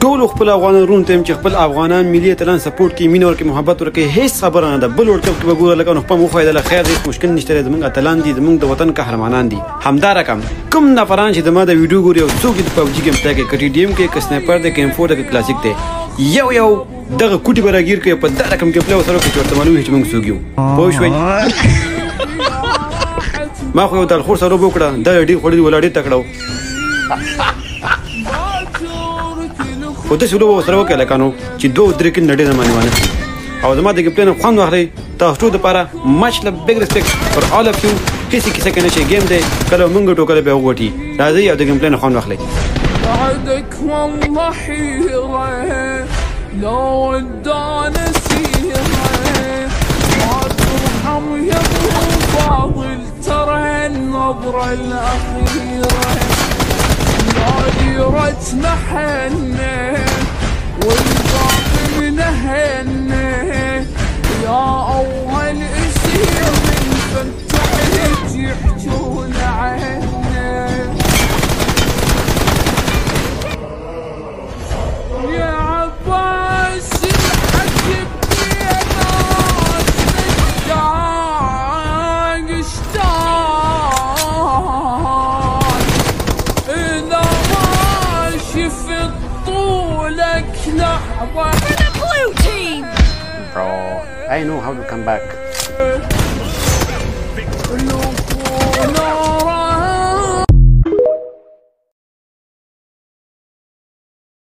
ټول خپل افغانانو ته چې خپل افغانان ملي اتلان سپورټ کوي مینه ورکړي محبت ورکړي هیڅ خبره نه ده بل ورډ کپ کې به ګوره لکه نو خپل مخ وایي د خیر هیڅ مشکل نشته زمونږ اتلان دي زمونږ د وطن قهرمانان دي همدا رقم کوم نفران چې د ما د ویډیو ګوري او څوک د پبجي ګیم ته کې کټي ډیم کې سنایپر د ګیم 4 د کلاسیک ته یو دغه کوټي براګیر کې په دا رقم کې پلی وسره کې ورته معلومه چې موږ سوګیو پوه شوي ما خو یو د الخور سره وکړه دا ډیر خوري ولاړې تکړو خو داسې لوبه ورسره وکړه لکه نو چې 2-3 کې نډې زمانې وانه او زما د ګیم پلې نه خوند واخلئ تاسو ټول دپاره مچ بګ ریسپیکټ فار آل اف یو هېڅ کیسه کې نشي ګیم دی کله موږ ټوکله به وګټي راځئ او د ګیم پلې نه خوند واخلئ بعدك والله حيرة لو ودانا سيرة ما ترحم يا ابو فاضل ترى النظرة الأخيرة دايرة محنة والباقي منهنة يا أول اسير من فتحت يحجون عنه يا عباس الحجبني ناس اشتاق إذا ماشي في طولك لحظة For the blue team! Bro, I know how to come back.